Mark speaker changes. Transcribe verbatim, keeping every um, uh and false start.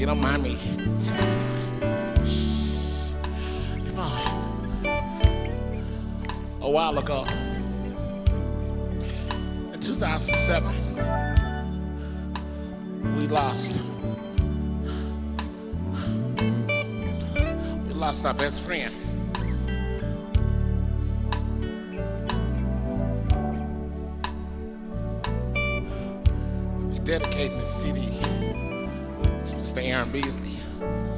Speaker 1: you don't mind me testifying? Shh. Come on. A while ago, in two thousand seven, we lost. We lost our best friend. We dedicated the city to Mister Aaron Beasley.